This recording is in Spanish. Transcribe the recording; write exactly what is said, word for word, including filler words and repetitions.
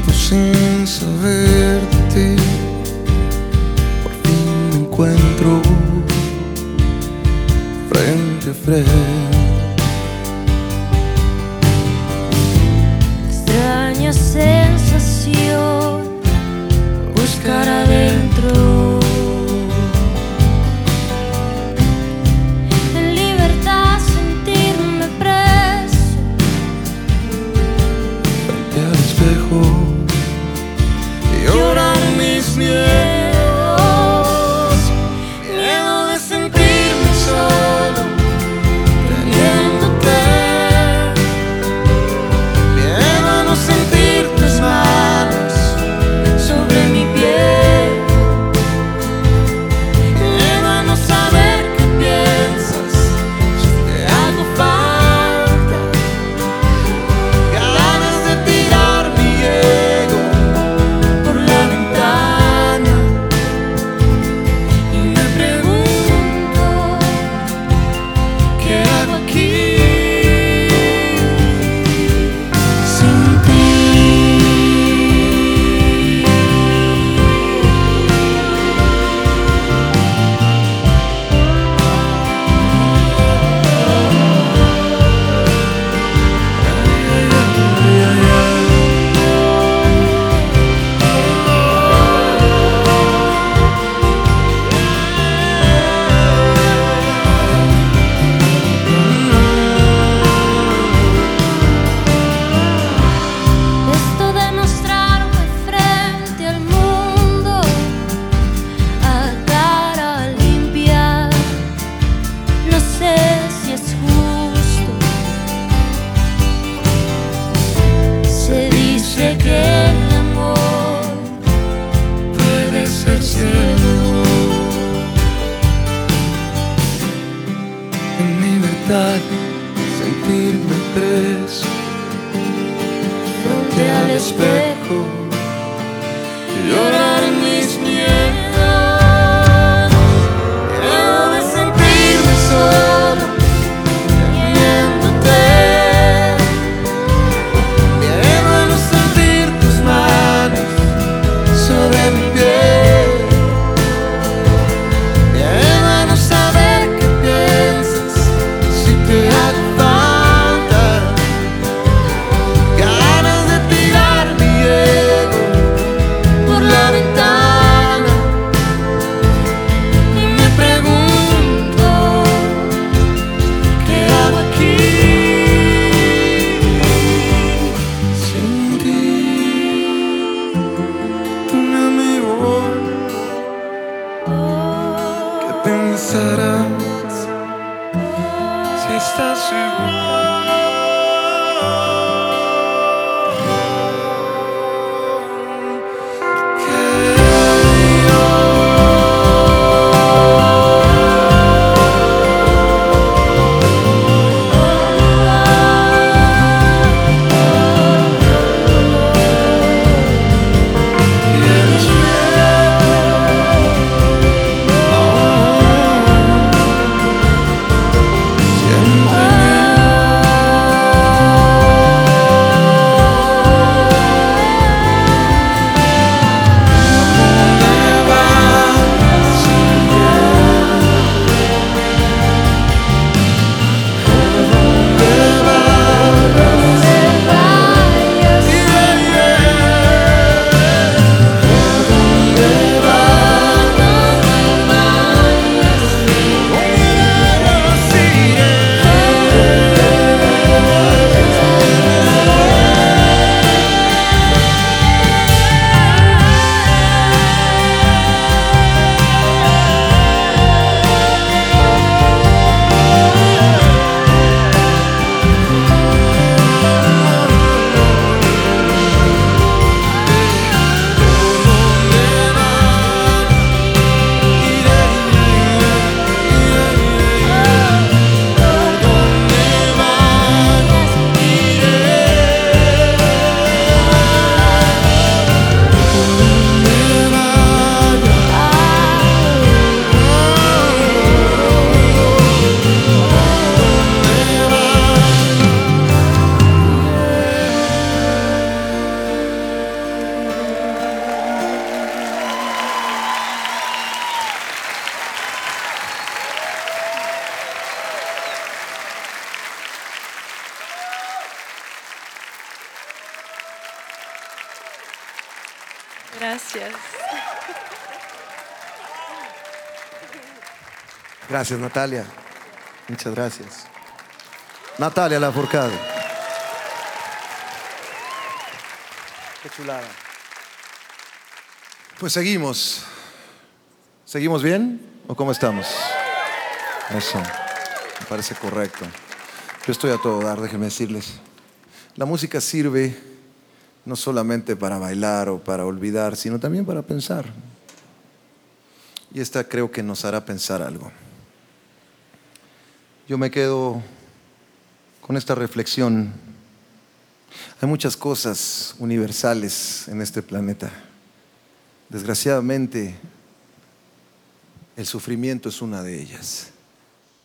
sin saber de ti, por fin me encuentro frente a frente. Extraña sensación, buscar adentro. En libertad sentirme preso Frente al espejo y llorar mis miedos. Miedo de sentirme solo teniéndote. Miedo a no sentir tus manos sobre mi piel. Miedo a no saber qué piensas si te hago falta. Ganas de tirar mi ego por la ventana. Y me pregunto, ¿qué hago aquí sin ti? Esto de mostrarme frente al mundo a cara limpia, no sé si es justo. Se dice que el amor Puede ser ciego. En libertad sentirme preso frente al espejo y llorar mis miedos. Miedo de sentirme solo teniéndote. Miedo a no sentir tus manos sobre mi piel. Miedo a no saber qué piensas si te hago falta. Ganas de tirar mi ego Gracias. Gracias, Natalia. Muchas gracias. Natalia Lafourcade. Qué chulada. Pues seguimos. ¿Seguimos bien o cómo estamos? Eso, me parece correcto. Yo estoy a todo dar, déjenme decirles. La música sirve no solamente para bailar o para olvidar, sino también para pensar. Y esta creo que nos hará pensar algo. Yo me quedo con esta reflexión. Hay muchas cosas universales en este planeta. Desgraciadamente, el sufrimiento es una de ellas.